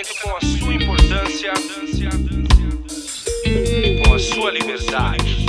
casamento com a sua importância, com a sua liberdade.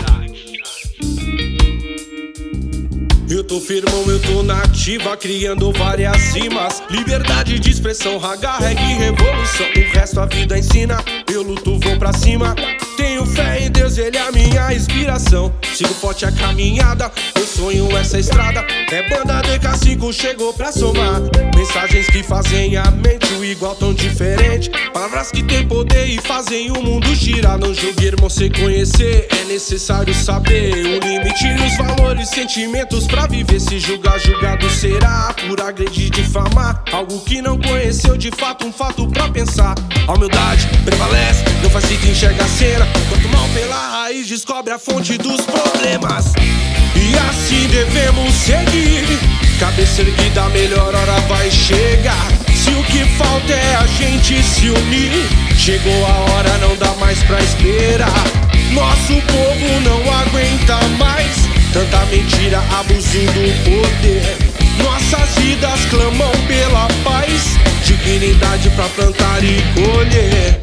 Eu tô firmão, eu tô na ativa, criando várias rimas. Liberdade de expressão, raga, reggae, revolução. O resto a vida ensina, eu luto, vou pra cima. Tenho fé em Deus, Ele é a minha inspiração. Sigo forte a caminhada, eu sonho essa estrada. É banda DK5, chegou pra somar. Mensagens que fazem a mente o igual tão diferente. Palavras que têm poder e fazem o mundo girar. Não julgue, irmão, sem conhecer, é necessário saber o limite e os valores, sentimentos pra viver. Se julgar, julgado será por agredir, difamar algo que não conheceu de fato, um fato pra pensar. A humildade prevalece, não faz sentido enxergar a cena. Quanto mal pela raiz, descobre a fonte dos problemas. E assim devemos seguir, cabeça erguida, a melhor hora vai chegar. Se o que falta é a gente se unir, chegou a hora, não dá mais pra esperar. Nosso povo não aguenta mais tanta mentira, abuso do poder. Nossas vidas clamam pela paz, dignidade pra plantar e colher.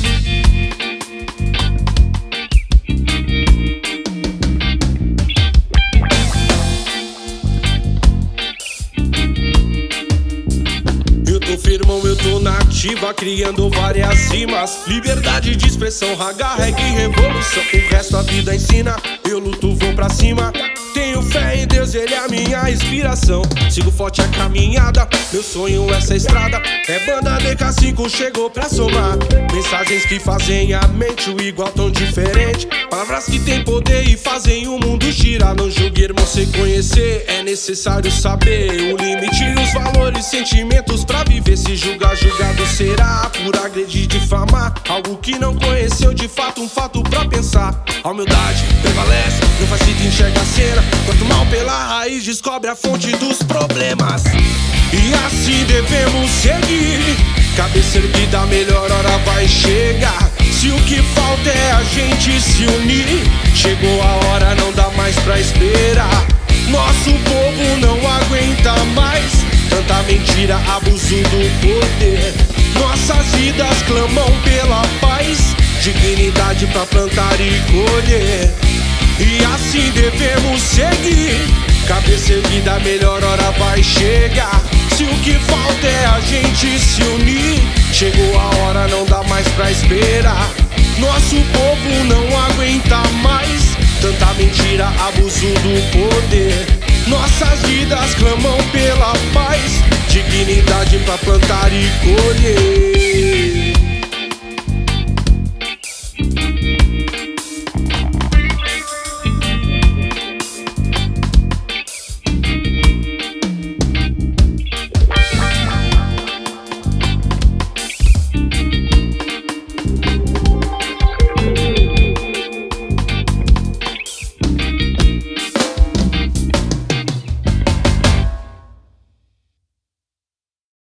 Eu tô firmão, eu tô na ativa, criando várias rimas. Liberdade de expressão, raga, reggae, revolução. O resto a vida ensina, eu luto, vou pra cima. Tenho fé em Deus, Ele é a minha inspiração. Sigo forte a caminhada, meu sonho essa estrada. É banda DK5, chegou pra somar. Mensagens que fazem a mente o igual tão diferente. Palavras que têm poder e fazem o mundo girar. Não julgue, irmão, sem conhecer, é necessário saber o limite e os valores, sentimentos pra viver. Se julgar, julgado será por agredir, difamar algo que não conheceu de fato, um fato pra pensar. A humildade prevalece, não faz sentido enxergar a cena. Quanto mal pela raiz, descobre a fonte dos problemas. E assim devemos seguir, cabeça erguida, a melhor hora vai chegar. Se o que falta é a gente se unir, chegou a hora, não dá mais pra esperar. Nosso povo não aguenta mais tanta mentira, abuso do poder. Nossas vidas clamam pela paz, dignidade pra plantar e colher. E assim devemos seguir, cabeça erguida, a melhor hora vai chegar. Se o que falta é a gente se unir, chegou a hora, não dá mais pra esperar. Nosso povo não aguenta mais tanta mentira, abuso do poder. Nossas vidas clamam pela paz, dignidade pra plantar e colher.